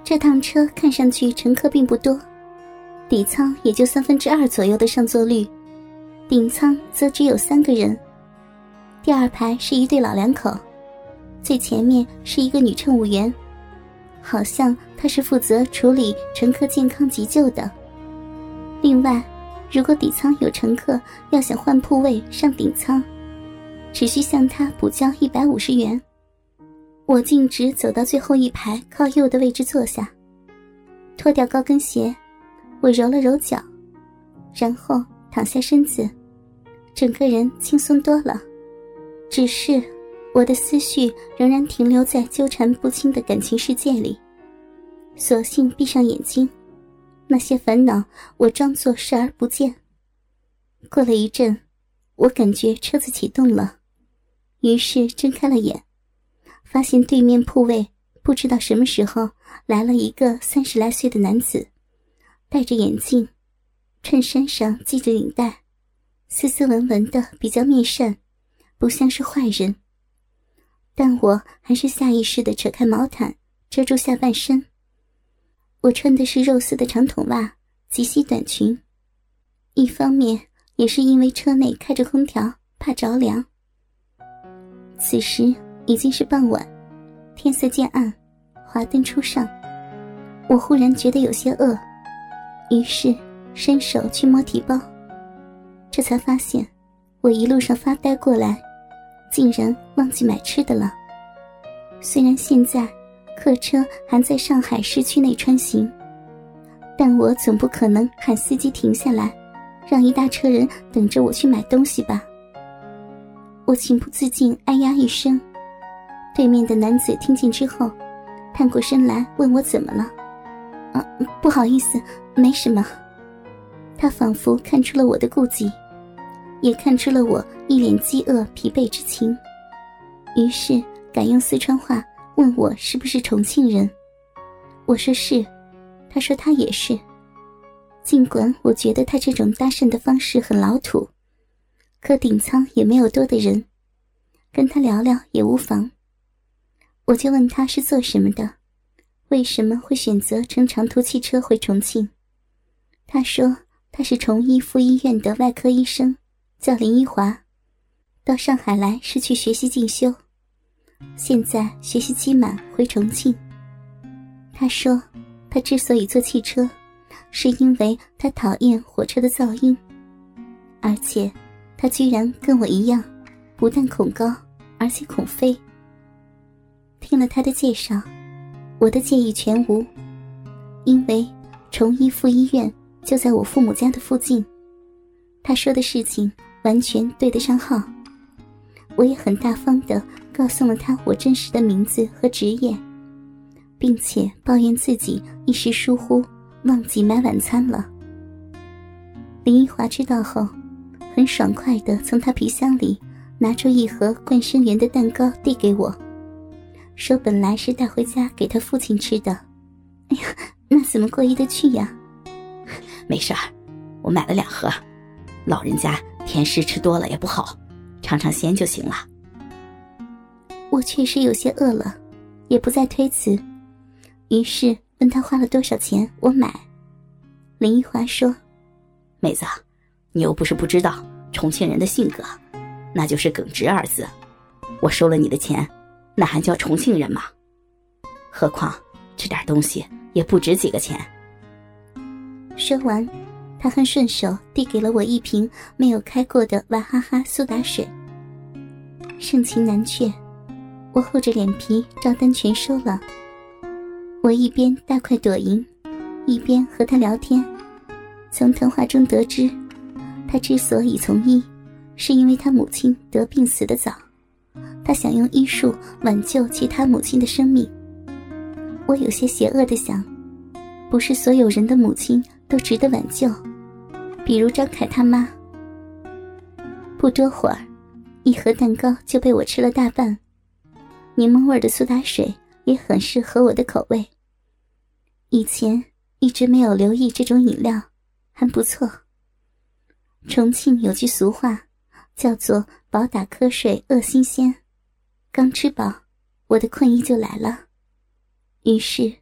这趟车看上去乘客并不多，底舱也就2/3左右的上座率，顶舱则只有3个人。第2排是一对老两口，最前面是一个女乘务员，好像她是负责处理乘客健康急救的。另外，如果底舱有乘客要想换铺位上顶舱，只需向她补交150元。我径直走到最后一排靠右的位置坐下，脱掉高跟鞋，我揉了揉脚，然后躺下身子，整个人轻松多了。只是我的思绪仍然停留在纠缠不清的感情世界里，索性闭上眼睛，那些烦恼我装作视而不见。过了一阵，我感觉车子启动了，于是睁开了眼，发现对面铺位不知道什么时候来了一个30来岁的男子，戴着眼镜，衬衫上系着领带，斯斯文文的，比较面善，不像是坏人。但我还是下意识地扯开毛毯遮住下半身。我穿的是肉丝的长筒袜及膝短裙，一方面也是因为车内开着空调，怕着凉。此时已经是傍晚，天色渐暗，华灯初上。我忽然觉得有些饿，于是伸手去摸提包，这才发现我一路上发呆过来，竟然忘记买吃的了。虽然现在客车还在上海市区内穿行，但我总不可能喊司机停下来，让一大车人等着我去买东西吧。我情不自禁哎呀一声，对面的男子听见之后，探过身来问我怎么了。不好意思，没什么。他仿佛看出了我的顾忌，也看出了我一脸饥饿疲惫之情，于是改用四川话问我是不是重庆人。我说是，他说他也是。尽管我觉得他这种搭讪的方式很老土，可顶舱也没有多的人，跟他聊聊也无妨。我就问他是做什么的，为什么会选择乘长途汽车回重庆。他说他是崇医附医院的外科医生，叫林一华，到上海来是去学习进修，现在学习期满回重庆。他说他之所以坐汽车，是因为他讨厌火车的噪音，而且他居然跟我一样，不但恐高，而且恐飞。听了他的介绍，我的介意全无，因为崇医附医院就在我父母家的附近，他说的事情完全对得上号。我也很大方地告诉了他我真实的名字和职业，并且抱怨自己一时疏忽忘记买晚餐了。林一华知道后，很爽快地从他皮箱里拿出一盒冠生园的蛋糕递给我，说本来是带回家给他父亲吃的。哎呀，那怎么过意得去呀？ 没事儿，我买了2盒，老人家甜食吃多了也不好，尝尝鲜就行了。 我确实有些饿了，也不再推辞，于是问他花了多少钱，我买。林一华说， 妹子，你又不是不知道重庆人的性格，那就是耿直2字，我收了你的钱，那还叫重庆人吗？何况这点东西也不值几个钱。 说完，他很顺手递给了我一瓶没有开过的娃哈哈苏打水。盛情难却，我厚着脸皮照单全收了。我一边大快朵颐，一边和他聊天，从谈话中得知，他之所以从医，是因为他母亲得病死得早，他想用医术挽救其他母亲的生命。我有些邪恶地想，不是所有人的母亲都值得挽救，比如张凯他妈。不多会儿，一盒蛋糕就被我吃了大半，柠檬味的苏打水也很适合我的口味。以前一直没有留意这种饮料，还不错。重庆有句俗话，叫做饱打瞌睡饿新鲜。刚吃饱，我的困意就来了。于是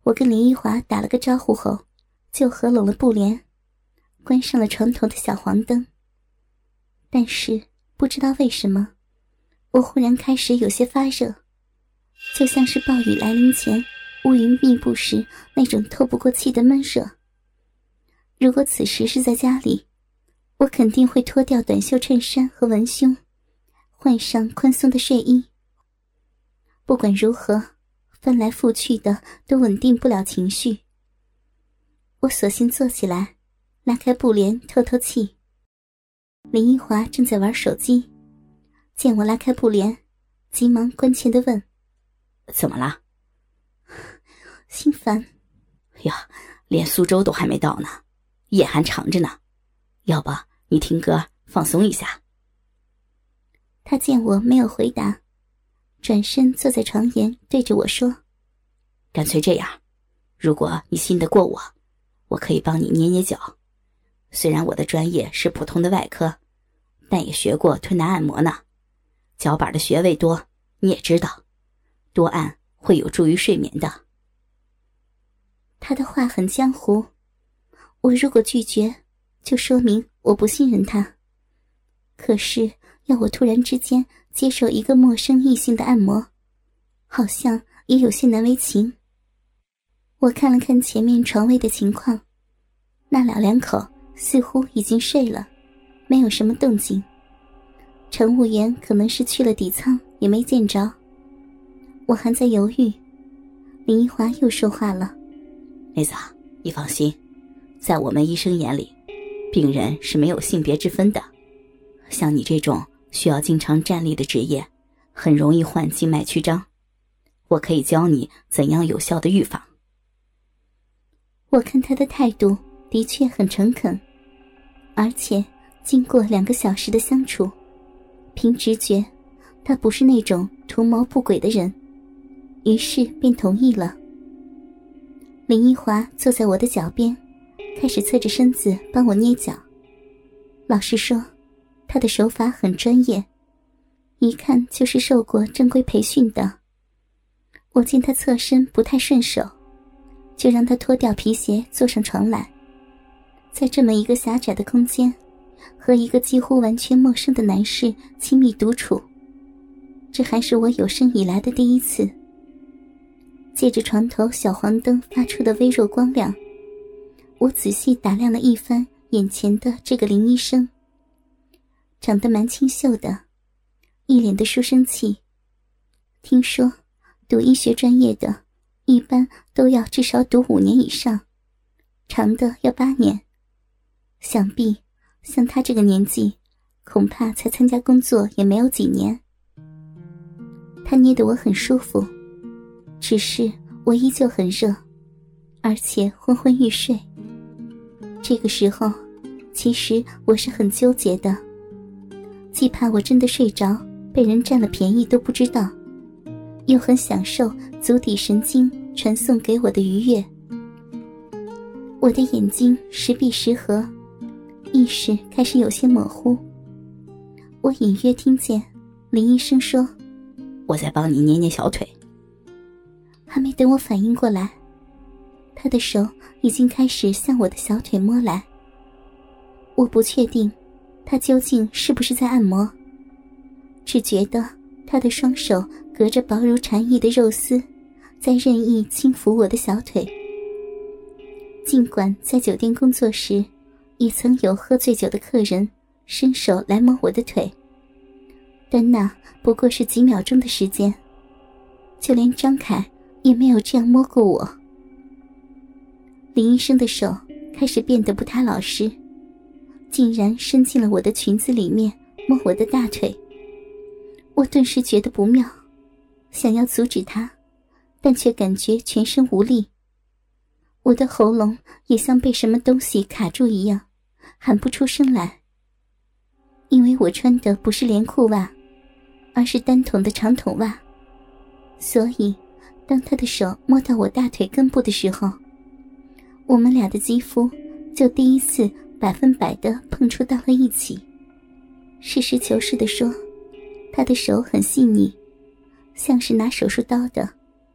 我跟林一华打了个招呼后，就合拢了布帘，关上了床头的小黄灯。但是不知道为什么，我忽然开始有些发热，就像是暴雨来临前乌云密布时那种透不过气的闷热。如果此时是在家里，我肯定会脱掉短袖衬衫和文胸，换上宽松的睡衣。不管如何，翻来覆去的都稳定不了情绪。我索性坐起来，拉开布帘透透气。林一华正在玩手机，见我拉开布帘，急忙关切地问： 怎么了？ 心烦。 呀，连苏州都还没到呢，夜还长着呢，要不你听歌放松一下。 他见我没有回答，转身坐在床沿对着我说： 干脆这样，如果你信得过我，我可以帮你捏捏脚。虽然我的专业是普通的外科，但也学过推拿按摩呢。脚板的穴位多，你也知道，多按会有助于睡眠的。 他的话很江湖，我如果拒绝，就说明我不信任他。可是要我突然之间接受一个陌生异性的按摩，好像也有些难为情。我看了看前面床位的情况，那老两口似乎已经睡了，没有什么动静。乘务员可能是去了底舱，也没见着。我还在犹豫，林一华又说话了： 妹子，你放心，在我们医生眼里，病人是没有性别之分的。像你这种需要经常站立的职业，很容易患静脉曲张。我可以教你怎样有效的预防。 我看他的态度的确很诚恳，而且经过2个小时的相处，凭直觉，他不是那种图谋不轨的人，于是便同意了。林一华坐在我的脚边，开始侧着身子帮我捏脚。老实说，他的手法很专业，一看就是受过正规培训的。我见他侧身不太顺手，就让他脱掉皮鞋坐上床来。在这么一个狭窄的空间，和一个几乎完全陌生的男士亲密独处，这还是我有生以来的第一次。借着床头小黄灯发出的微弱光亮，我仔细打量了一番眼前的这个林医生。长得蛮清秀的，一脸的书生气。听说读医学专业的一般都要至少读5年以上，长的要8年。想必像他这个年纪，恐怕才参加工作也没有几年。他捏得我很舒服，只是我依旧很热，而且昏昏欲睡。这个时候，其实我是很纠结的，既怕我真的睡着，被人占了便宜都不知道，又很享受足底神经传送给我的愉悦。我的眼睛时闭时合，意识开始有些模糊。我隐约听见林医生说： 我在帮你捏捏小腿。 还没等我反应过来，他的手已经开始向我的小腿摸来。我不确定他究竟是不是在按摩，只觉得他的双手隔着薄如蝉翼的肉丝，在任意轻抚我的小腿。尽管在酒店工作时也曾有喝醉酒的客人伸手来摸我的腿，但那不过是几秒钟的时间，就连张凯也没有这样摸过我。林医生的手开始变得不太老实，竟然伸进了我的裙子里面摸我的大腿。我顿时觉得不妙，想要阻止他，但却感觉全身无力。我的喉咙也像被什么东西卡住一样，喊不出声来。因为我穿的不是连裤袜，而是单筒的长筒袜，所以当他的手摸到我大腿根部的时候，我们俩的肌肤就第一次100%地碰触到了一起。实事求是地说，他的手很细腻，像是拿手术刀的，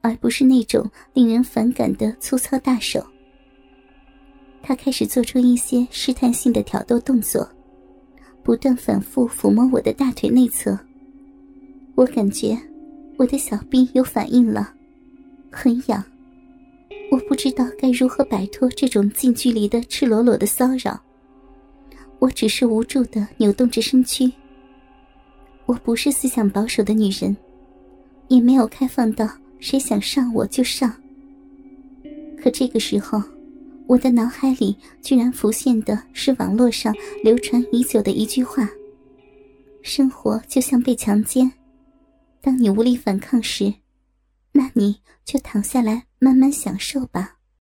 而不是那种令人反感的粗糙大手。他开始做出一些试探性的挑逗动作，不断反复抚摸我的大腿内侧。我感觉我的小臂有反应了，很痒。我不知道该如何摆脱这种近距离的赤裸裸的骚扰，我只是无助地扭动着身躯。我不是思想保守的女人，也没有开放到谁想上我就上。可这个时候，我的脑海里居然浮现的是网络上流传已久的一句话：生活就像被强奸，当你无力反抗时，那你就躺下来慢慢享受吧。